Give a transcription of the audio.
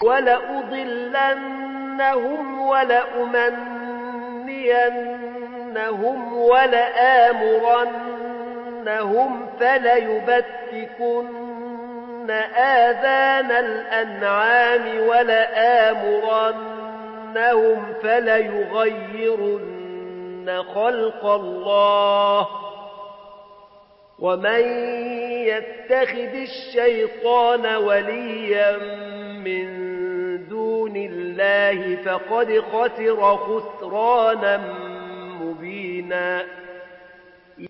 وَلَأُضِلَّنَّهُمْ وَلَأُمَنِّيَنَّهُمْ وَلَآمُرَنَّهُمْ فَلَيُبَتِّكُنَّ آذَانَ الْأَنْعَامِ وَلَآمُرَنَّهُمْ فَلَيُغَيِّرُنَّ خَلْقَ اللَّهِ وَمَن يَتَّخِذِ الشَّيْطَانَ وَلِيًّا مِّن دُونِ اللَّهِ فَقَدْ خَسِرَ خُسْرَانًا مُّبِينًا